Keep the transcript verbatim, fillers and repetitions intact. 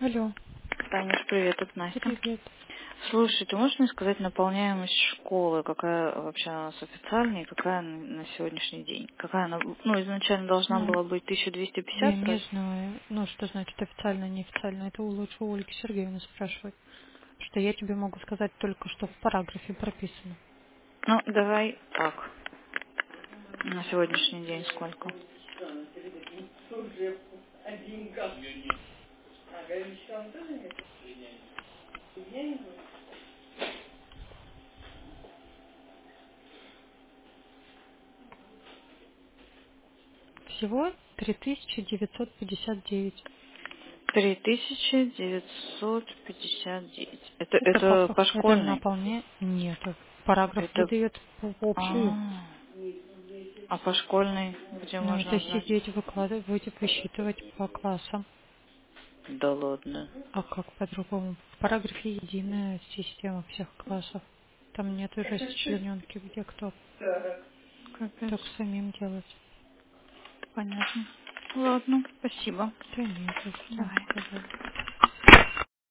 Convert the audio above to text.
Алло, Танюш, привет, это Настя. привет. Слушай, ты можешь мне сказать наполняемость школы, какая вообще у нас официальная и какая на на сегодняшний день? Какая она, ну, изначально должна Ну, была быть тысяча двести я пятьдесят не раз? знаю, ну, что значит официально, неофициально. Это у- лучше у Ольги Сергеевны спрашивать. Что я тебе могу сказать только, что в параграфе прописано. Ну, давай так, на сегодняшний день сколько? Всего три тысячи девятьсот пятьдесят девять. Три тысячи девятьсот пятьдесят девять. Это, Это по, это фа- по это школьной? наполнение нет. Параграф Это, выдает в общую. а, а по школьной, где Ну, это можно знать? сидеть, выкладывать, будет высчитывать по классам. Да ладно, А как по-другому? В параграфе единая система всех классов. Там нет расчлененки, где кто. капец, Так самим делать. понятно. Ладно, спасибо. Да нет, за что, Давай. пожалуйста.